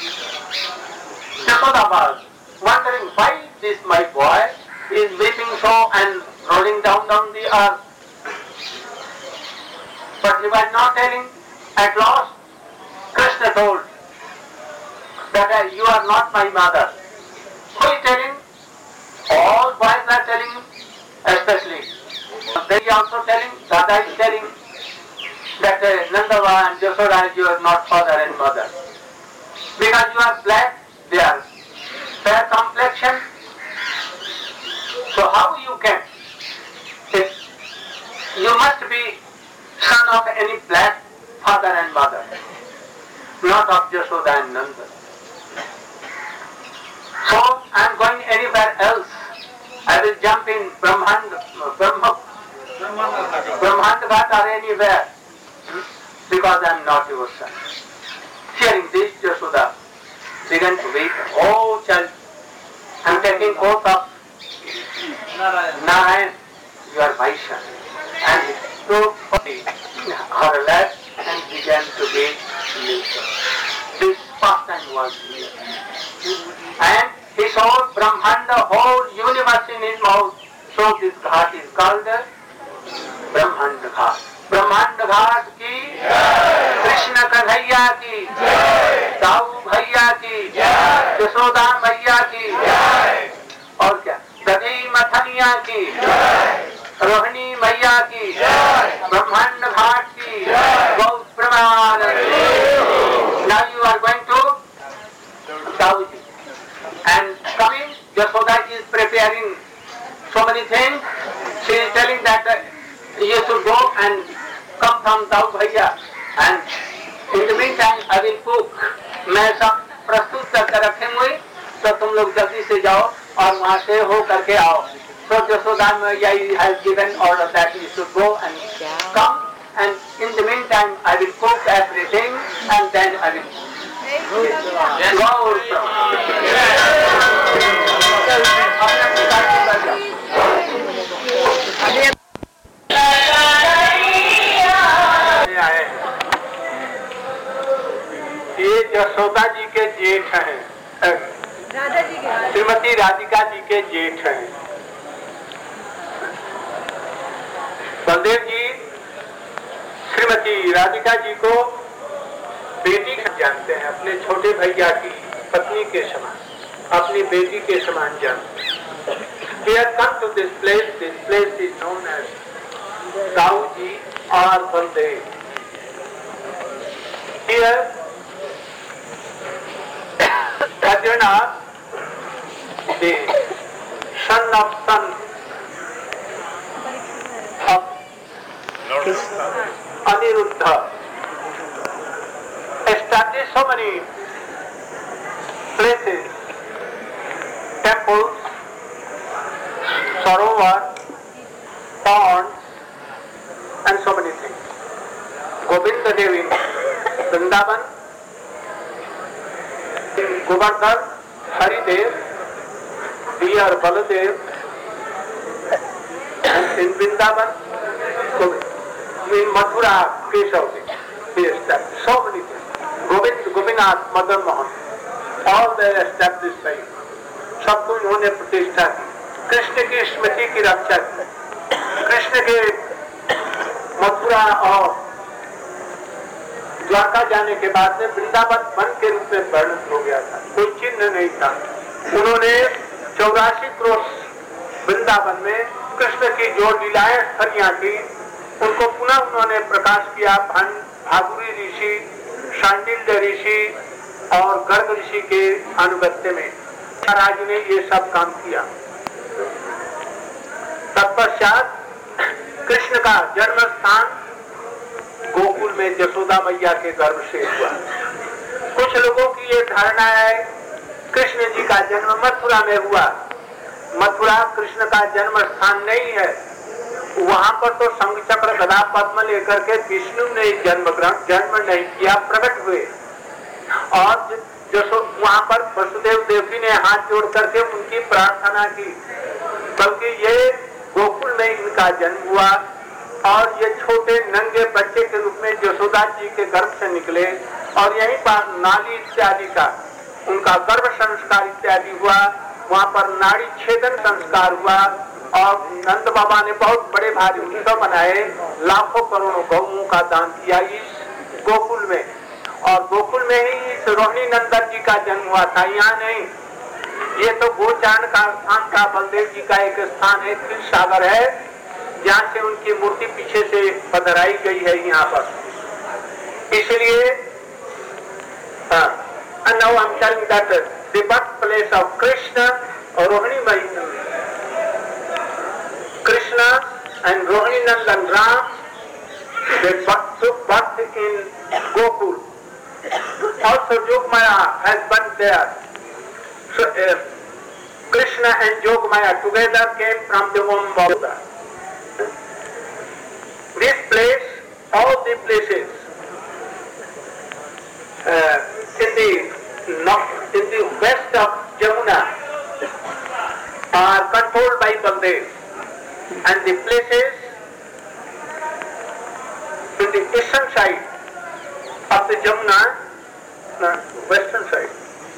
Jasoda was wondering why this my boy is weeping so and rolling down on the earth. But he was not telling. At last, Krishna told that uh, you are not my mother. Who is telling? All boys are telling, especially. They are also telling, Dada is telling that uh, Nandava and Jasoda, you are not father and mother. Because you are black, they are fair complexion. So how you can? If you must be son of any black father and mother, not of Jasoda and Nanda. So I am going anywhere else. I will jump in Brahmand, Brahma Brahmand Ghat or anywhere, because I am not your son. Hearing this, Yashoda began to weep. Oh child, I am taking oath of Narayan, you are my son. And he took her lap and began to weep. This first time was here. And he saw Brahmanda, whole universe in his mouth. So this ghat is called Brahmanda Ghat. Brahmanda Ghat ki Krishna Kanhaiya ki Daऊ Bhaiya ki Yashoda Maiya ki और क्या दधी मथनिया की रोहिणी मैया की ब्रह्मांड घाट की बहुत प्रमाण. Now you are going to Daudi and coming. Yashoda is preparing so many things. She is telling that uh, you should go and come from Daud Bhaiya, and in the meantime I will cook. मैं सब प्रस्तुत करके रखे हुए, तो तुम लोग जल्दी से जाओ और वहाँ से हो करके आओ. So Yashoda Maiya has given order that you should go and come, and in the meantime I will cook everything and then I will go. ये यशोदा जी के जेठ हैं, श्रीमती राधिका जी के जेठ हैं. बलदेव जी श्रीमती राधिका जी को बेटी जानते हैं, अपने छोटे भैया की पत्नी के समान, अपनी बेटी के समान जानते हैं. He has come to this place. This place is known as Dauji or Baldev. Here Arjuna, the son of son of Aniruddha, established so many places, temples, sarovar, ponds, and so many things. Govinda Dev in Vrindavan, in Govardhan, Haridev, dear Baladev, and in Vrindavan, in Mathura, Keshav, he established so many things. Govind, Gopinath, Madan Mohan, all they established by him. सबको उन्होंने प्रतिष्ठा की. कृष्ण की स्मृति की रक्षा की. कृष्ण के मथुरा और द्वारका जाने के बाद में वृंदावन वन के रूप में परिणत हो गया था, कोई चिन्ह नहीं था. उन्होंने चौरासी क्रोश वृंदावन में कृष्ण की जो लीलाएं स्थलियां थी उनको पुनः उन्होंने प्रकाश किया. भागुरी ऋषि, शांडिल्य ऋषि और गर्ग ऋषि के अनुगत्य में महाराज ने ये सब काम किया. तत्पश्चात कृष्ण का जन्म स्थान गोकुल में यशोदा मैया के गर्भ से हुआ. कुछ लोगों की ये धारणा है कृष्ण जी का जन्म मथुरा में हुआ. मथुरा कृष्ण का जन्म स्थान नहीं है. वहां पर तो शंख चक्र गदा पद्म लेकर के विष्णु ने जन्म ग्रहण जन्म नहीं किया, प्रकट हुए. और जसो वहां पर वसुदेव देवकी ने हाथ जोड़ करके उनकी प्रार्थना की. बल्कि ये गोकुल में इनका जन्म हुआ और ये छोटे नंगे बच्चे के रूप में यशोदा जी के गर्भ से निकले और यहीं पर नाली इत्यादि का उनका गर्भ संस्कार इत्यादि हुआ. वहाँ पर नाड़ी छेदन संस्कार हुआ और नंद बाबा ने बहुत बड़े भारी उत्सव मनाए, लाखों करोड़ों गौओं का दान किया इस गोकुल में. और गोकुल में ही इस रोहिणी नंदन जी का जन्म हुआ था, यहाँ नहीं. ये तो गोचारण का स्थान था. बलदेव जी का एक स्थान है, क्षीर सागर है, जहाँ से उनकी मूर्ति पीछे से पधराई गई है यहाँ पर. इसलिए now I'm telling that the birthplace of Krishna or Rohini Mahima, Krishna and Rohini Nandan Ram, they took birth in Gokul. Also Jogmaya has been there. So uh, Krishna and Jogmaya together came from the womb of Buddha. place, all the places uh, in the north, in the west of Jamuna are controlled by Baldev, and the places in the eastern side of the Jamuna, no, western side,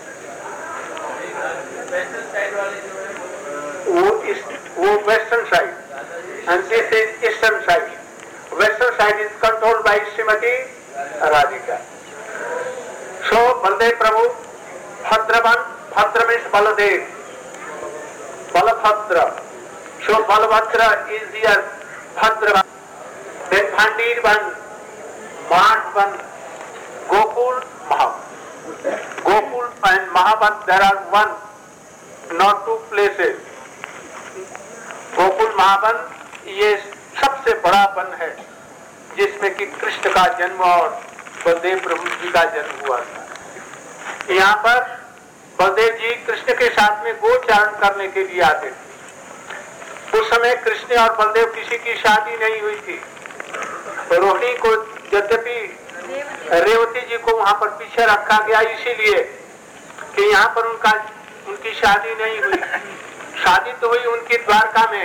वो इस वो western side, and this is eastern side. Western side is controlled by Srimati Radhika. So Baldev Prabhu, Bhadravan, Bhadra means Baladev, Balabhadra. So Balabhadra is here, Bhadravan. Then Bhandirvan, Madhvan, Gokul, Mahavan. Gokul and Mahavan, there are one, not two places. Gokul Mahavan ये सबसे बड़ा one है जिसमें कि कृष्ण का जन्म और बलदेव प्रभु जी का जन्म हुआ था। यहाँ पर बलदेव जी कृष्ण के साथ में गोचारण करने के लिए आते थे। उस समय कृष्ण और बलदेव किसी की शादी नहीं हुई थी। रोहिणी को यद्यपि रेवती जी को वहां पर पीछे रखा गया इसीलिए कि यहाँ पर उनका उनकी शादी नहीं हुई। शादी तो हुई उनकी द्वारका में,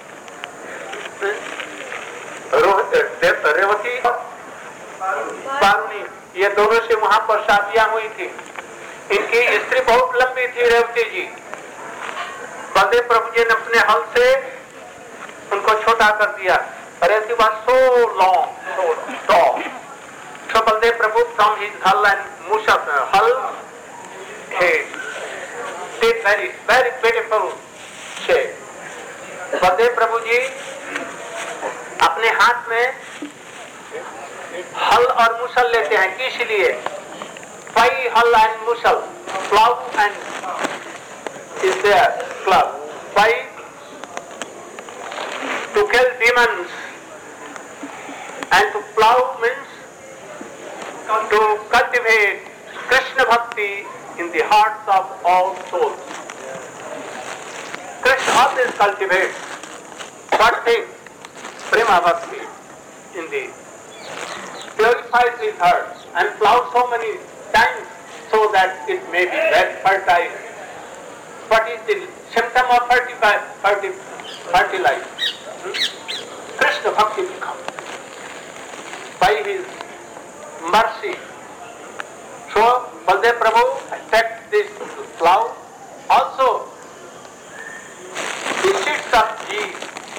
रेवती पारुणी, ये दोनों से वहां पर शादियां हुई थी। इनकी स्त्री बहुत लंबी थी रेवती जी। बलदेव प्रभु जी ने अपने हल से उनको छोटा कर दिया। Revati was so long, so tall. So Baldev Prabhu from his hull and Mushak hull, he did very very beautiful shape. Baldev प्रभु जी अपने हाथ में हल और मुसल लेते हैं, किस लिए? Why हल and मुसल? Plow and is there club? Why? To kill demons, and to plow means to cultivate Krishna Bhakti in the hearts of all souls. Krishna always cultivates what thing? Prema Bhakti in the purifies his heart and plows so many times so that it may be very fertile. What is the symptom of fertilize? Hmm? Krishna Bhakti will come by his mercy. So Baldev Prabhu takes this plow. Also the seeds of ghee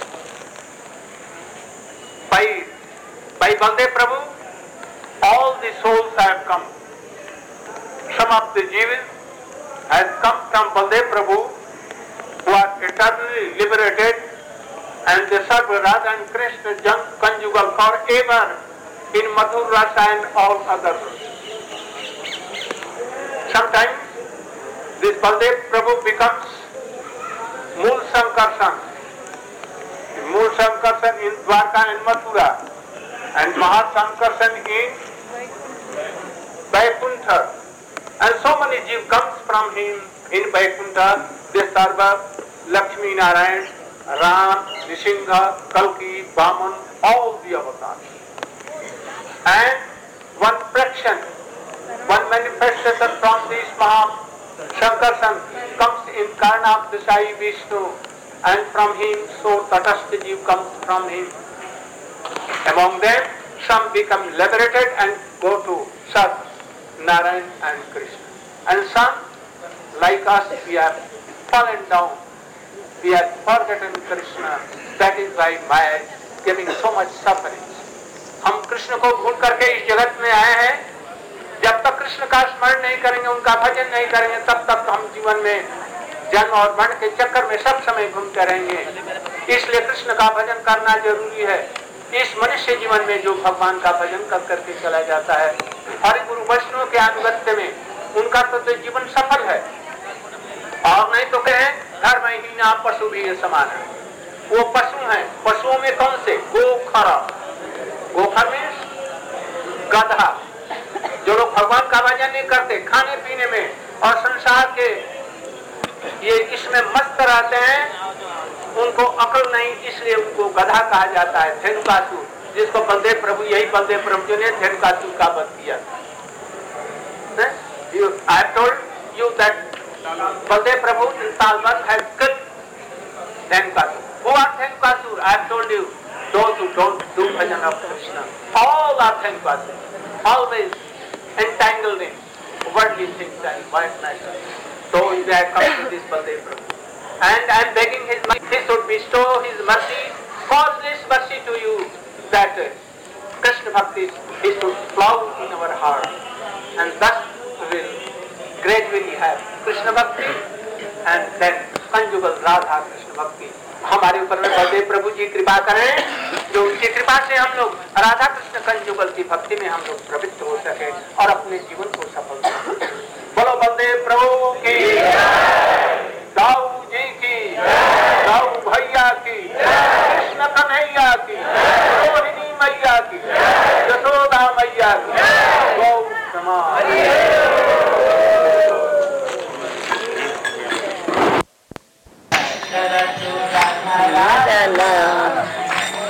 by by Baldev Prabhu all the souls have come. Some of the jivas has come from Baldev Prabhu who are eternally liberated and they serve Radha and Krishna conjugal forever in Madhur Rasa and all other. Sometimes this Baldev Prabhu becomes Mool Sankarsan. Mool Sankarsan in Dwarka and Mathura and Mahar Sankarsan in Vaikuntha. And so many jiv comes from him in Vaikuntha. They serve Lakshmi Narayan, Ram, Nrisingha, Kalki, Vaman, all the avatars. And one fraction, one manifestation from this Maha Sankarsan comes in Karna of the Sai Vishnu, and from him so Tatastha Jiv comes from him. Among them, some become liberated and go to serve Narayan and Krishna. And some, like us, we are fallen down. We have forgotten Krishna. That is why Maya is giving so much suffering. हम कृष्ण को भूल करके इस जगत में आए हैं। जब तक कृष्ण का स्मरण नहीं करेंगे, उनका भजन नहीं करेंगे, तब तक हम जीवन में जन्म और मरण के चक्कर में सब समय घूमते रहेंगे। इसलिए कृष्ण का भजन करना जरूरी है। इस मनुष्य जीवन में जो भगवान का भजन कर करके चला जाता है, हरि गुरु वैष्णव के अनुगत्य में, उनका तो, तो जीवन सफल है। और नहीं तो कहें धर्महीन पशु भी समान है। वो पशु हैं। पशुओं में कौन से? गोखरा। गोखर में गधा। जो लोग भगवान का भजन नहीं करते, खाने पीने में और संसार के ये इसमें मस्त रहते हैं, उनको अकल नहीं, इसलिए उनको गधा कहा जाता है। धेनुकासुर जिसको बलदेव प्रभु, यही बलदेव प्रभु जी ने धेनुकासुर का वध किया। I have told you that Baldev Prabhu in Talban has killed Dhenukasur. Who are Dhenukasur? I have told you, those who don't do bhajan of Krishna. All are Dhenukasur, always entangled in worldly things and white matter. So they have come to this Baldev Prabhu. And I am begging his mercy, he should bestow his mercy, causeless mercy to you, that Krishna Bhakti he should flow in our heart. And thus we will gradually have Krishna Bhakti and then conjugal Radha Krishna Bhakti. हमारे ऊपर में बलदेव प्रभु जी कृपा करें, जो उनकी कृपा से हम लोग राधा कृष्ण कंजुगल की भक्ति में हम लोग प्रवृत्त हो सके और अपने जीवन को सफल करें। बोलो बलदेव प्रभु की, दाऊ जी की, दाऊ भैया की, कृष्ण कन्हैया की, रोहिणी मैया की, यशोदा मैया की, गौ समाज। La la